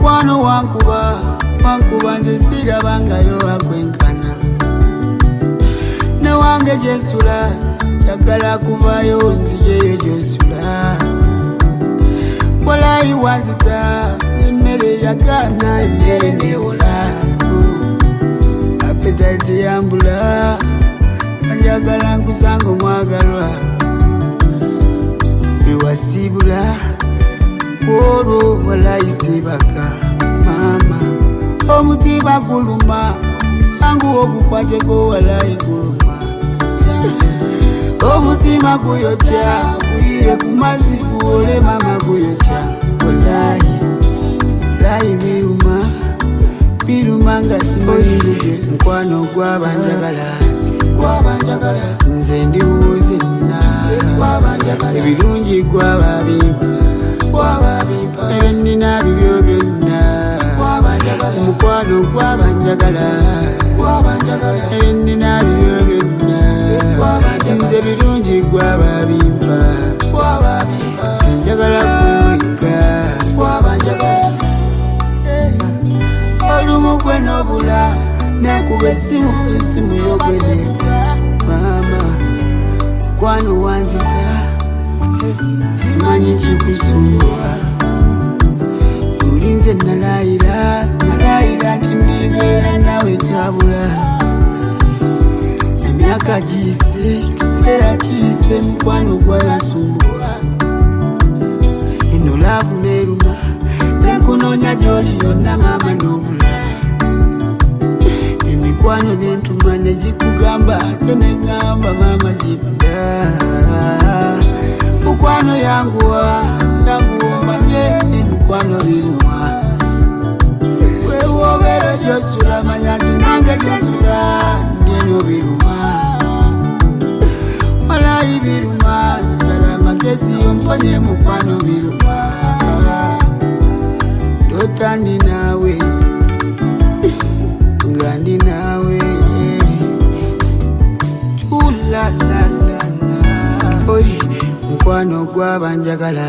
mukwano wankuba nze sirabangayo akwenkana ne wange gyensula njagala kuvayo nzijeyo gyosula walayi wanzita n'emmere yagaana emmere newola appetite yambula njagala nkusanga omwagalwa ewasibula olwo walayi sibaka mama omutima guluma yangu ogukwateko walayi guluma omutima guyokya guyire ku mazzi guwole mama guyokya walayi biruma nga simoyirije mukwano gwabanjagala nze ndiwuzenna ebirungi gwababimpa ebennina bibyo byonna mukwano gwabanjagala ebennina bibyo byonna nze birungi gwababimpa njagala kweweka olumu gwe nobula nakuba esimu yogwereka mama mukwano wanzita simanyi kikusumbuwa ulinze nalayira nti ndibeera nawe tabula emyaka giyise kiseera kiyise mukwano gwayasumbuwa eno laavu neruma nekunoonya gyoli yonna mama nobula emikwano nentuma negikugamba ate negamba mama gibuda mukwano yanguwa manye emikwano biruma wewobeera gyosula manya nti nange gyensula ndyeno biruma walayi biruma nsala magezi omponye mukwano biruma ndota ndi naawe nga ndi naawe mukwano gwabanjagala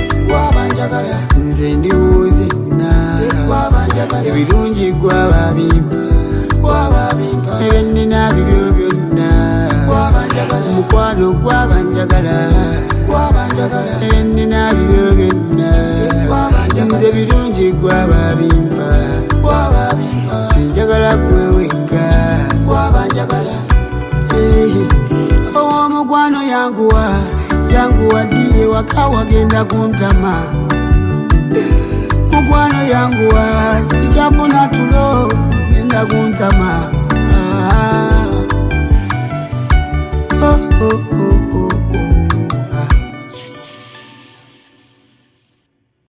nze ndiwuzenna ebirungi gwababimpa ebennina bibyo byonna mukwano gwabanjagala ebennina bibyo byonna nze birungi gwababimpa sinjagala kweweka owomukwano yanguwa ddiye waka wagenda kuntama mukwano yanguwa sikafuna